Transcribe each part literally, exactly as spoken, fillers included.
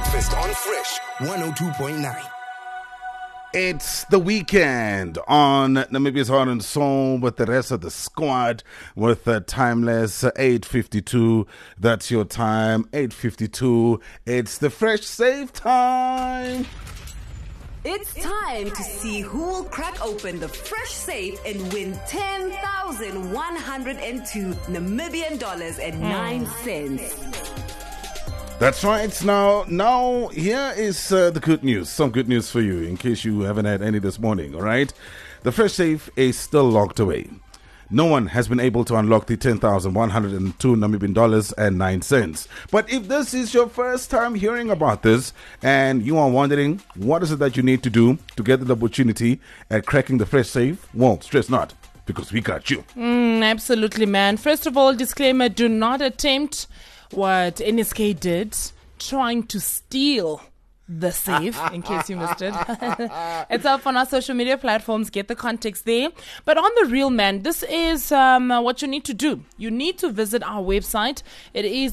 Breakfast on Fresh one oh two point nine. It's the weekend on Namibia's Heart and Soul with the rest of the squad with uh, Timeless eight fifty-two. That's your time, eight fifty-two. It's the Fresh Save time. It's time to see who will crack open the Fresh Safe and win ten thousand one hundred two Namibian dollars and nine cents. That's right. Now, now here is uh, the good news. Some good news for you in case you haven't had any this morning, all right? The Fresh Safe is still locked away. No one has been able to unlock the ten thousand one hundred two Namibian dollars and nine cents. But if this is your first time hearing about this and you are wondering what is it that you need to do to get the opportunity at cracking the Fresh Safe, well, stress not, because we got you. Mm, absolutely, man. First of all, disclaimer, do not attempt what N S K did, trying to steal the safe, in case you missed it. It's up on our social media platforms. Get the context there. But on the real, man, this is um, what you need to do. You need to visit our website. It is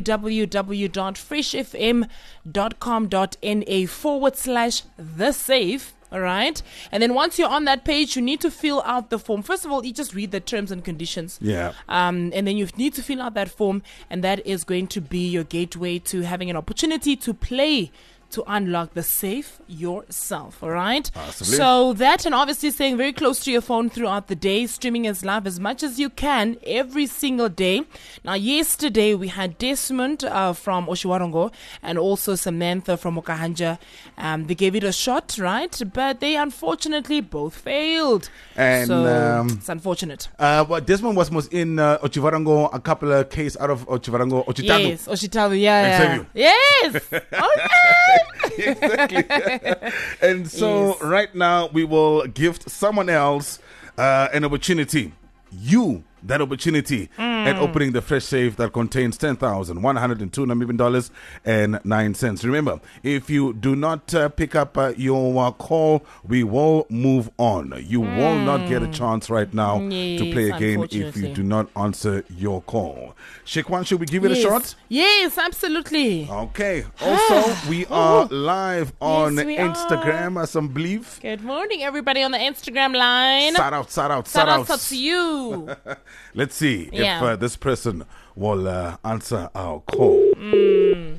www.freshfm.com.na forward slash the safe. All right. And then once you're on that page, you need to fill out the form. First of all, you just read the terms and conditions. Yeah. Um, and then you need to fill out that form. And that is going to be your gateway to having an opportunity to play to unlock the safe yourself, all right? Possibly. So that, and obviously staying very close to your phone throughout the day, streaming as live as much as you can every single day. Now, yesterday we had Desmond uh, from Oshiwarongo and also Samantha from Okahanja. Um, they gave it a shot, right? But they unfortunately both failed. And so um, it's unfortunate. Uh, well, Desmond was, was in uh, Ochivarango, a couple of cases out of Ochivarango, Ochitago. Yes, Ochitago, yeah, yeah. Yes! Okay! Exactly. And so Yes. right now we will gift someone else uh, an opportunity. You that opportunity Mm. at opening the Fresh Safe that contains ten thousand one hundred two Namibian dollars and nine cents. Remember, if you do not uh, pick up uh, your uh, call, we will move on. You Mm. will not get a chance right now Yes, to play a game if you unfortunately. do not answer your call. Shekwan, should we give it yes. a shot? Yes, absolutely. Okay. Also, we are live on Yes, we Instagram, as I believe. Good morning, everybody on the Instagram line. Shout out, shout out, Shout shout out out. to you. Let's see if Yeah. uh, this person will uh, answer our call. Mm.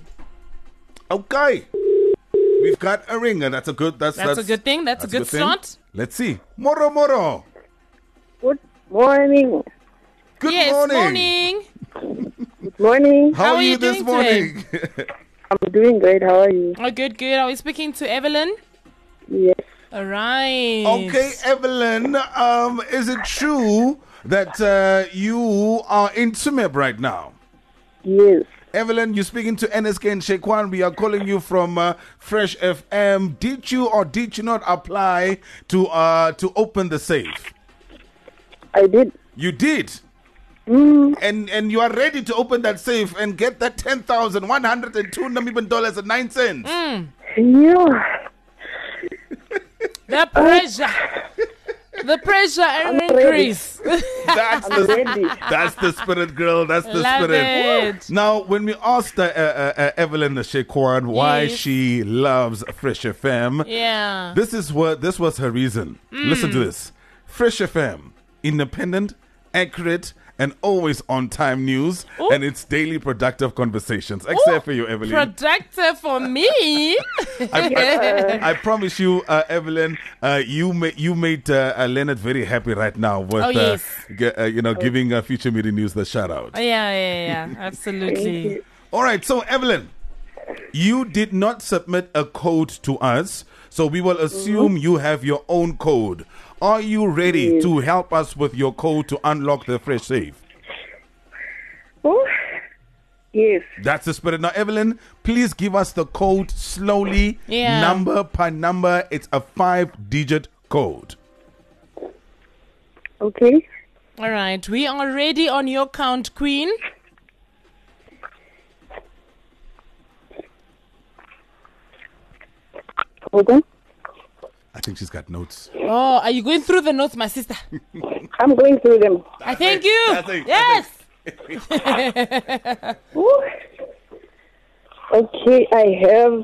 Okay. We've got a ringer. That's a good. That's That's, a good thing. That's, a good thing. start. Let's see. Moro Moro. Good morning. Good yes, morning. morning. Good morning. How, How are are you you this doing morning? I'm doing great. How are you? Oh, good, good. Are we speaking to Evelyn? Yes. All right. Okay, Evelyn. Um, is it true that uh, you are in Tsumeb right now? Yes. Evelyn, you're speaking to N S K and Shekwan. We are calling you from uh, Fresh F M. Did you or did you not apply to uh, to open the safe? I did. You did. Mm, And and you are ready to open that safe and get that ten thousand one hundred two Namibian dollars and nine cents. Mm. yeah. The pressure. The pressure and ready. increase. That's I'm the ready. that's the spirit, girl. That's the Love spirit. it. Now, when we asked uh, uh, uh, Evelyn Shekwan why Yes. she loves Fresh F M, Yeah. this is what this was her reason. Listen to this: Fresh F M, independent, accurate, and always on time news, Ooh. and it's daily productive conversations. Except for you, Evelyn. Productive for me. I, I, I promise you, uh, Evelyn, uh, you ma- you made uh, uh, Leonard very happy right now with Oh, yes. uh, ge- uh, you know giving uh, Future Media News the shout out. Yeah, yeah, yeah. Absolutely. All right, so Evelyn, you did not submit a code to us, so we will assume you have your own code. Are you ready Yes. to help us with your code to unlock the Fresh Safe? Oh, yes. That's the spirit. Now, Evelyn, please give us the code slowly, Yeah. number per number. It's a five-digit code. Okay. All right. We are ready on your count, Queen. Hold on. I think she's got notes. Oh, are you going through the notes, my sister? I'm going through them. I thank you. That's it. Yes. Ooh. Okay, I have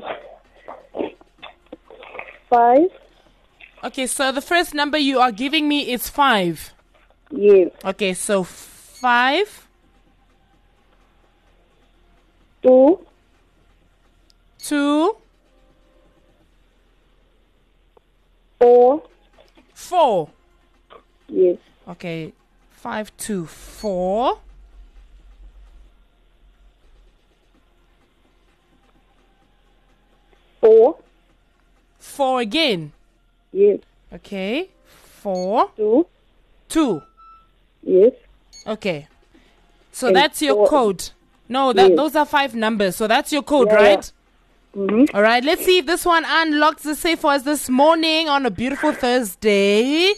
five. Okay, so the first number you are giving me is five. Yes. Okay, so five, Two, two, four. four. Yes. Okay, five, two, four. Four. Four again. Yes. Okay, four, Two. two. Yes. Okay, so And that's your four. code. No, that Yes. those are five numbers. So that's your code, Yeah, right? Mm-hmm. All right, let's see if this one unlocks the safe for us this morning on a beautiful Thursday.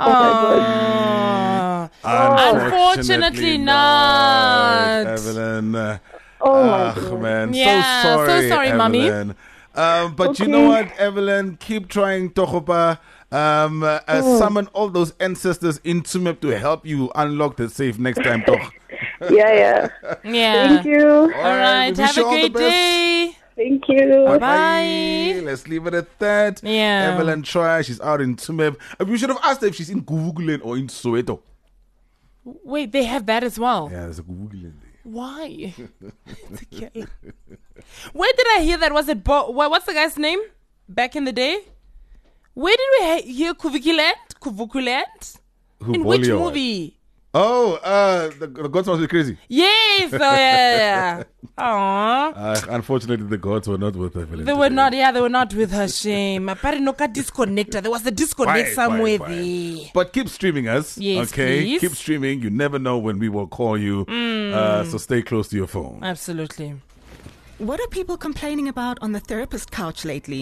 Oh, Unfortunately not. Evelyn. Uh, Oh my ah, goodness. man. Yeah, so so sorry, sorry, mommy. Evelyn. Um, but you Okay. know what, Evelyn? Keep trying, Tohopa. Um, uh, uh, Hmm. Summon all those ancestors into M I P to help you unlock the safe next time, Toch. Yeah, yeah. Yeah. Thank you. All we right, wish have you a all the great best. day. Thank you. Bye. Bye. Let's leave it at that. Yeah. Evelyn try. She's out in Tsumeb. Uh, We should have asked her if she's in Guvugulen or in Soweto. Wait, they have that as well. Yeah, there's a Guvugulen there. Why? It's a killer. Where did I hear that? Was it Bo- what, what's the guy's name back in the day? Where did we ha- hear Kuvukiland? Kuvukuland? Who, In which Bolio? movie? Oh, uh, the, the gods must be crazy. Yes, oh yeah, yeah. Aww. Uh, unfortunately, the gods were not with Evelyn. They were today. not, yeah, they were not with her. Shame. Apparently, no disconnector. There was a disconnect Fine, somewhere fine, fine. there. But keep streaming us. Yes, okay? please. Keep streaming. You never know when we will call you. Uh, so stay close to your phone. Absolutely. What are people complaining about on the therapist couch lately?